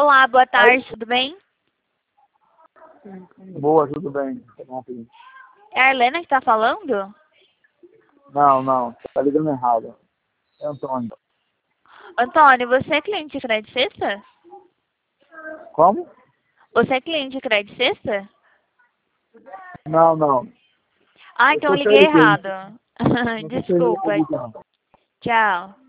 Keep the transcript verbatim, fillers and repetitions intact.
Olá, boa tarde, Oi? tudo bem? Boa, tudo bem. É a Helena que tá falando? Não, não, tá ligando errado. É Antônio. Antônio, você é cliente de Crédito Sexta? Como? Você é cliente de Crédito Sexta? Não, não. Ah, Eu então eu sou liguei C L T, errado. não sou Desculpa. C L T, não. Tchau.